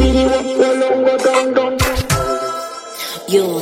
Yo.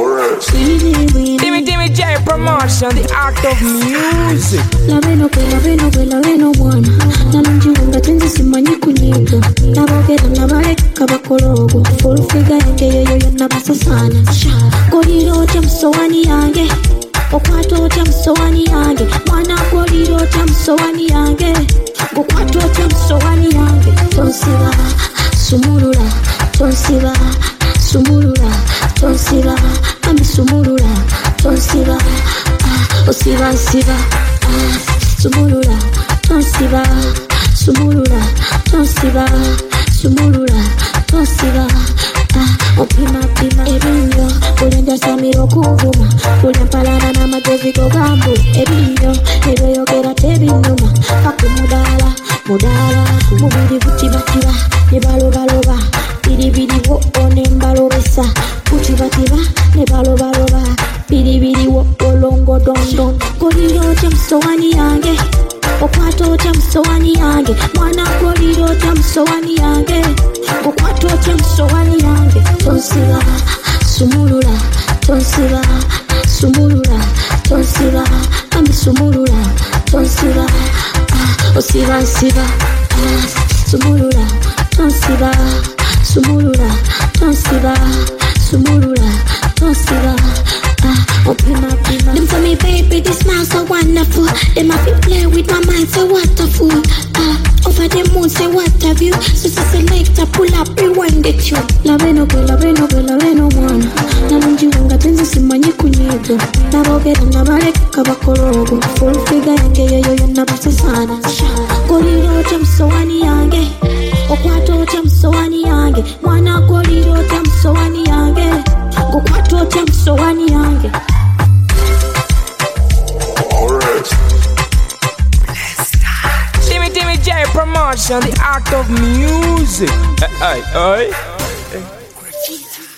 Timmy J Promotion, the art of music. La veno bwana. Nalunjiunga tenzi simanyi kunyiga. Nabogera nabaleka bakologo. Full figure yange yoyo nabasa sana. Goliro cha msowani yange. Okwato cha msowani yange. Mwana goliro cha msowani yange. Okwato cha msowani yange. Tonsiba, sumurula, tonsiba. Sumurula, tonsiba, ami sumurula, tonsiba, osiba, sumurula, tonsiba, sumurula, tonsiba, sumurula, tonsiba, opima, ebinyo, ulenda samiro kuvuma, ulimpalana na majozi gogambo, ebinyo, edoyogera tebinuma, pakumudala, kumubiri butiba, nebaloba, Bidi wo one mbalobesa Kutiba ne baloba Bidi wo olongo don Goliro cha msowani yange Okwato cha msowani yange Mwana goliro cha msowani yange Okwato cha msowani yange Tonsiba, sumurula Tonsiba, sumurula Tonsiba, ami sumurula Tonsiba, osiba Sumurula, tonsiba Sumurula, opima. Them tell me, baby, this smile so wonderful. Them have to play with my mind, say what a fool. Over the moon, say what have you? So select, pull up, rewind the tune. La veno mwana. Nalunjiunga tenzi simanyi kunyiga. Nabogera nabaleka bakologo. Full figure yange yoyo nabasa sana. Goliro cha msowani yange. Okwato cha msowani yange. Mwana goliro cha msowani yange. Okwato cha msowani yange. Timmy J Promotion, the art of music. Hey.